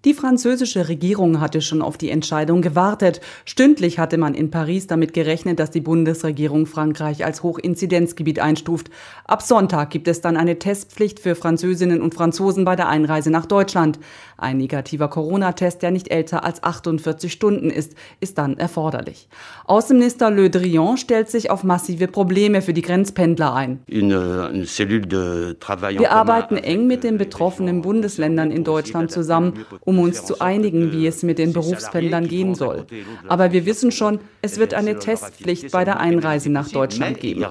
Die französische Regierung hatte schon auf die Entscheidung gewartet. Stündlich hatte man in Paris damit gerechnet, dass die Bundesregierung Frankreich als Hochinzidenzgebiet einstuft. Ab Sonntag gibt es dann eine Testpflicht für Französinnen und Franzosen bei der Einreise nach Deutschland. Ein negativer Corona-Test, der nicht älter als 48 Stunden ist dann erforderlich. Außenminister Le Drian stellt sich auf massive Probleme für die Grenzpendler ein. Wir arbeiten eng mit den betroffenen Bundesländern in Deutschland zusammen, um uns zu einigen, wie es mit den Berufspendlern gehen soll. Aber wir wissen schon, es wird eine Testpflicht bei der Einreise nach Deutschland geben.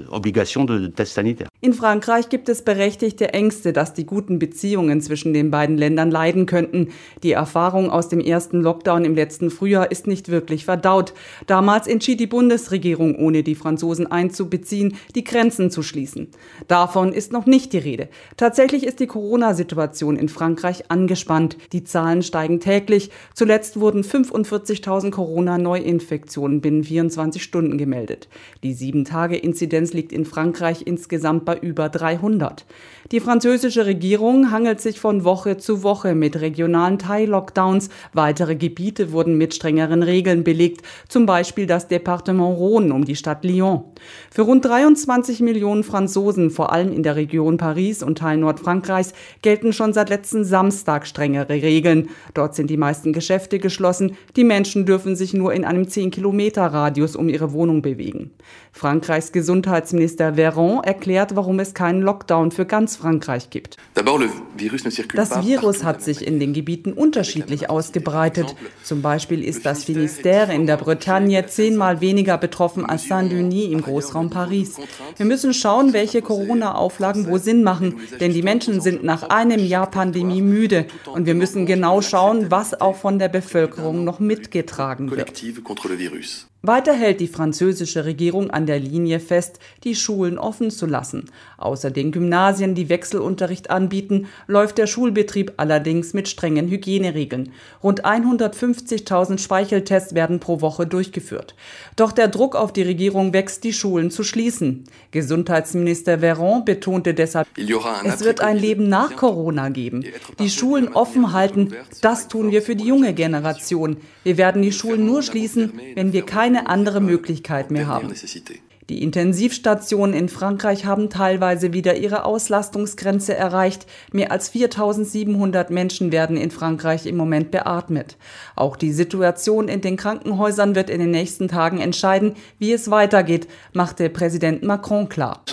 In Frankreich gibt es berechtigte Ängste, dass die guten Beziehungen zwischen den beiden Ländern leiden könnten. Die Erfahrung aus dem ersten Lockdown im letzten Frühjahr ist nicht wirklich verdaut. Damals entschied die Bundesregierung, ohne die Franzosen einzubeziehen, die Grenzen zu schließen. Davon ist noch nicht die Rede. Tatsächlich ist die Corona-Situation in Frankreich angespannt. Die Zahlen steigen täglich. Zuletzt wurden 45.000 Corona-Neuinfektionen binnen 24 Stunden gemeldet. Die 7-Tage-Inzidenz liegt in Frankreich insgesamt bei über 300. Die französische Regierung hangelt sich von Woche zu Woche mit regionalen Teil-Lockdowns. Weitere Gebiete wurden mit strengeren Regeln belegt, zum Beispiel das Departement Rhône um die Stadt Lyon. Für rund 23 Millionen Franzosen, vor allem in der Region Paris und Teil Nordfrankreichs, gelten schon seit letzten Samstag strengere Regeln. Dort sind die meisten Geschäfte geschlossen. Die Menschen dürfen sich nur in einem 10-Kilometer-Radius um ihre Wohnung bewegen. Frankreichs Gesundheitsminister Véran erklärt, warum es keinen Lockdown für ganz Frankreich gibt. Das Virus hat sich in den Gebieten unterschiedlich ausgebreitet. Zum Beispiel ist das Finistère in der Bretagne 10-mal weniger betroffen als Saint-Denis im Großraum Paris. Wir müssen schauen, welche Corona-Auflagen wo Sinn machen, denn die Menschen sind nach einem Jahr Pandemie müde und wir müssen genau schauen, was auch von der Bevölkerung noch mitgetragen wird. Weiter hält die französische Regierung an der Linie fest, die Schulen offen zu lassen. Außer den Gymnasien, die Wechselunterricht anbieten, läuft der Schulbetrieb allerdings mit strengen Hygieneregeln. Rund 150.000 Speicheltests werden pro Woche durchgeführt. Doch der Druck auf die Regierung wächst, die Schulen zu schließen. Gesundheitsminister Véran betonte deshalb, es wird ein Leben nach Corona geben. Die Schulen offen halten, das tun wir für die junge Generation. Wir werden die Schulen nur schließen, wenn wir keine andere Möglichkeit mehr haben. Die Intensivstationen in Frankreich haben teilweise wieder ihre Auslastungsgrenze erreicht. Mehr als 4.700 Menschen werden in Frankreich im Moment beatmet. Auch die Situation in den Krankenhäusern wird in den nächsten Tagen entscheiden, wie es weitergeht, machte Präsident Macron klar.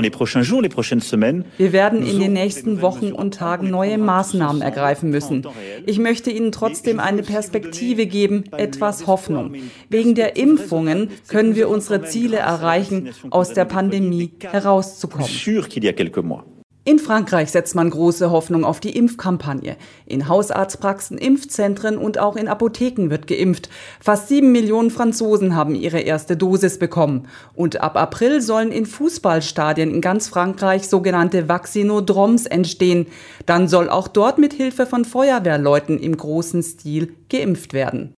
Wir werden in den nächsten Wochen und Tagen neue Maßnahmen ergreifen müssen. Ich möchte Ihnen trotzdem eine Perspektive geben, etwas Hoffnung. Wegen der Impfungen können wir unsere Ziele erreichen, aus der Pandemie herauszukommen. In Frankreich setzt man große Hoffnung auf die Impfkampagne. In Hausarztpraxen, Impfzentren und auch in Apotheken wird geimpft. Fast 7 Millionen Franzosen haben ihre erste Dosis bekommen. Und ab April sollen in Fußballstadien in ganz Frankreich sogenannte Vaccinodromes entstehen. Dann soll auch dort mit Hilfe von Feuerwehrleuten im großen Stil geimpft werden.